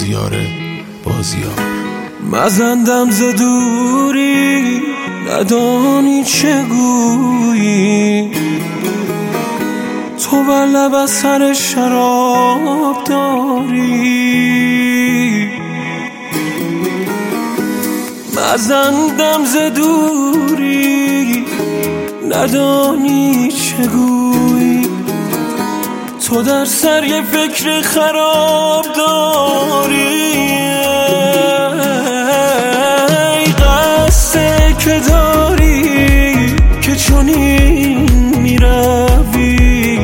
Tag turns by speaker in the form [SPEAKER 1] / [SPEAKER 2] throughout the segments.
[SPEAKER 1] بازیار
[SPEAKER 2] مزندم ز دوری ندانی چه گویی، تو بر لب از سر شراب داری. مزندم ز دوری ندانی چه گویی، تو در سر یه فکر خراب داری. ای قصه که داری که چنین میروی،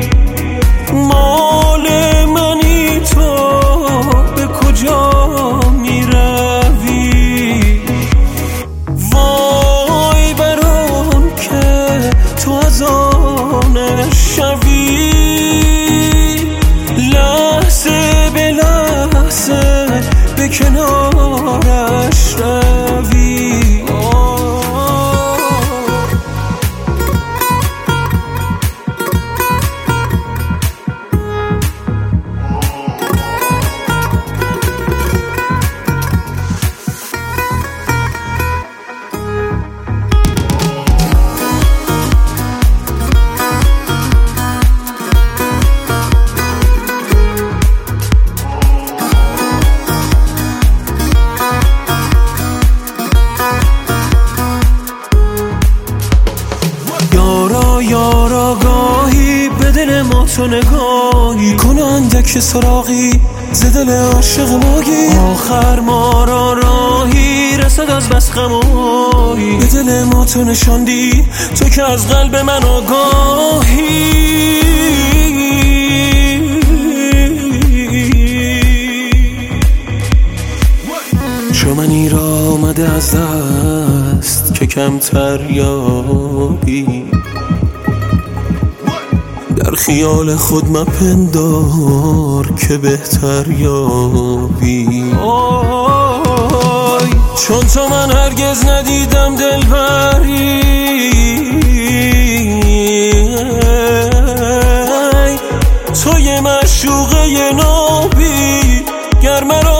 [SPEAKER 2] مال منی تو به کجا میروی؟ وای بر اون که تو از آنش شوی، لحظه به لحظه به کنارش روی. یارا گاهی به دل ما تو نگاهی کننده که سراغی ز دل عاشق ماگی، آخر ما را راهی رسد از بس غمایی، به دل ما تو نشاندی تو که از قلب من آگاهی. چو منی را آمده از دست که کمتر یابی، در خیال خود مپندار که بهتر یابی. چون تو من هرگز ندیدم دلبری، توی معشوقه نابی گر مرا